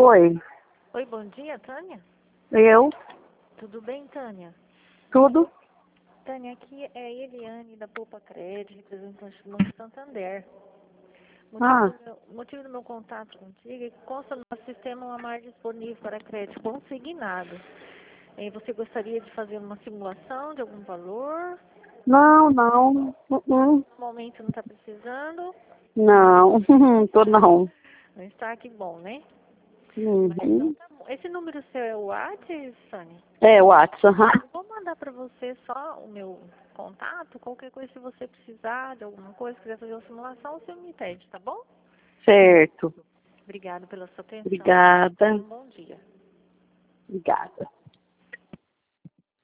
Oi, Oi, bom dia, Tânia. eu, Tudo bem, Tânia? tudo? Tânia, aqui é a Eliane da Poupa Crédito, representante do Banco Santander. Ah, Motivo do meu contato contigo é que consta no nosso sistema uma margem disponível para crédito consignado. Você gostaria de fazer uma simulação de algum valor? não, No momento não está precisando? não, tô não. Não está, que bom, né? Mas então Uhum. tá bom. Esse número seu é o WhatsApp, Tânia? É, o WhatsApp, Eu vou mandar para você só o meu contato. Qualquer coisa, se você precisar de alguma coisa, quiser fazer uma simulação, você me pede, tá bom? certo. Obrigada pela sua atenção. Obrigada, Um bom dia. obrigada.